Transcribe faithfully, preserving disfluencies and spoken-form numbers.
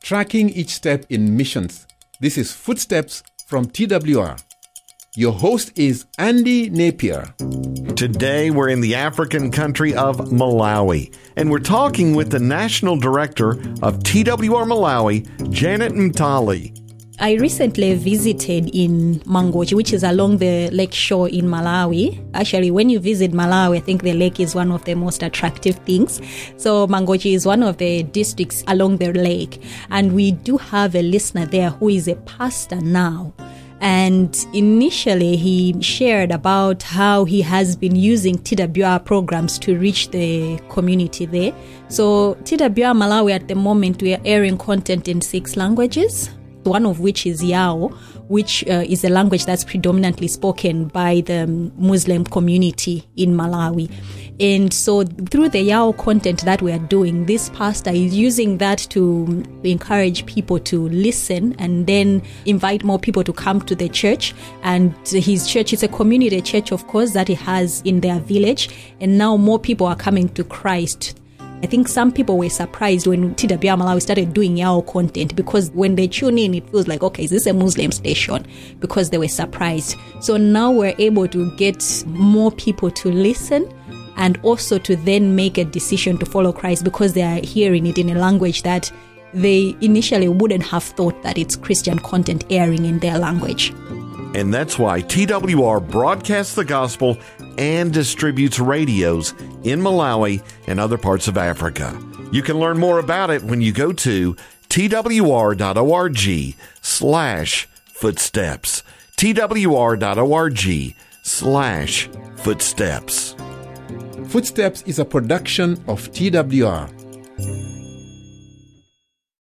tracking each step in missions. This is Footsteps from T W R. Your host is Andy Napier. Today, we're in the African country of Malawi, and we're talking with the National Director of T W R Malawi, Janet Mtali. I recently visited in Mangochi, which is along the lake shore in Malawi. Actually, when you visit Malawi, I think the lake is one of the most attractive things. So Mangochi is one of the districts along the lake. And we do have a listener there who is a pastor now. And initially, he shared about how he has been using T W R programs to reach the community there. So T W R Malawi at the moment, we are airing content in six languages, one of which is Yao, which uh, is a language that's predominantly spoken by the Muslim community in Malawi. And so through the Yao content that we are doing, this pastor is using that to encourage people to listen and then invite more people to come to the church. And his church is a community church, of course, that he has in their village. And now more people are coming to Christ. I think some people were surprised when T W R Malawi started doing Yao content, because when they tune in, it feels like, okay, is this a Muslim station? Because they were surprised. So now we're able to get more people to listen and also to then make a decision to follow Christ, because they are hearing it in a language that they initially wouldn't have thought that it's Christian content airing in their language. And that's why T W R broadcasts the gospel and distributes radios in Malawi and other parts of Africa. You can learn more about it when you go to twr.org slash footsteps. twr.org slash footsteps. Footsteps is a production of T W R.